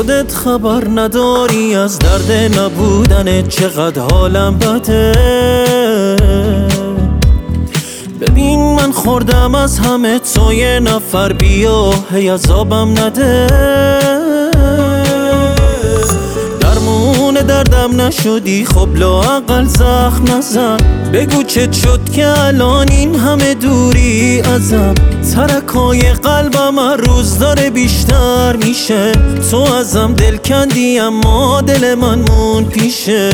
خودت خبر نداری از درد نبودن چقدر حالم بده. ببین من خوردم از همه، تو یه نفر بیا هی عذابم نده. درمون دردم نشدی خب لااقل زخم نزن. بگو چه شد که الان این همه دوری ازم. ترکای قلبم هر روز داره بیشتر میشه. تو ازم دل کندی اما دل من مون پیشه.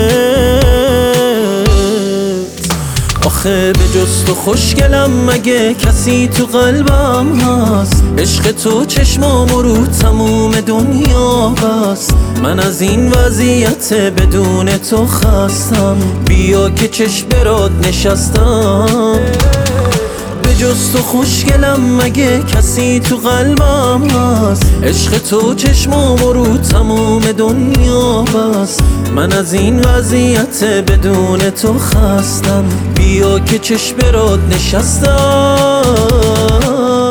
آخه به جز تو خوشگلم مگه کسی تو قلبم هست؟ عشق تو چشمامو رو تموم دنیا بست. من از این وضعیت بدون تو خستم. بیا که چشم برات نشستم. به جز تو خوشگلم مگه کسی تو قلبم هست؟ عشق تو چشمامو رو تموم دنیا بست. من از این وضعیت بدون تو خستم. بیا که چشم برات نشستم.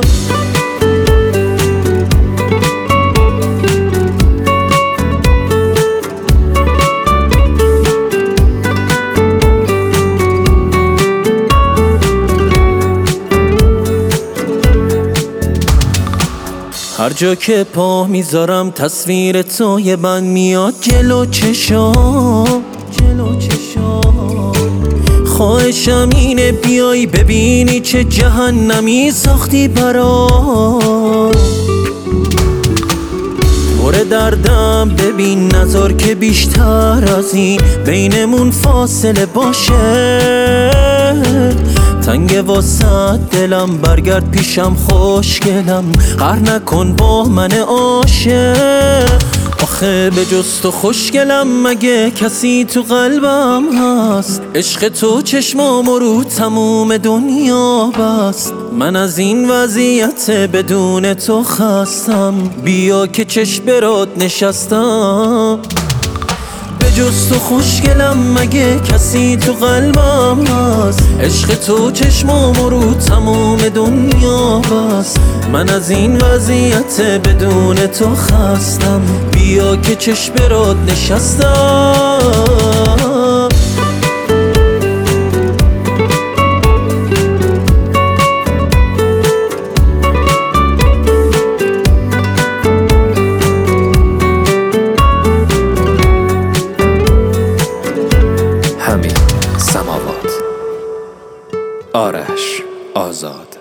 هر جا که پا میذارم تصویر تو یه بند میاد جلو چشام. خواهشم اینه بیای ببینی چه جهنمی ساختی برام. پر دردم ببین نذار که بیشتر از این بینمون فاصله باشه. تنگ واسه دلم برگرد پیشم خوشگلم. قهر نکن با من عاشق. آخه به جز تو خوشگلم مگه کسی تو قلبم هست؟ عشق تو چشمامو رو تموم دنیا بست. من از این وضعیت بدون تو خستم. بیا که چشم برات نشستم. به جز تو خوشگلم مگه کسی تو قلبم هست؟ عشق تو چشمامو رو تموم دنیا بست. من از این وضعیت بدون تو خستم. بیا که چشم برات نشستم. همین سماوات. آرش آزاد.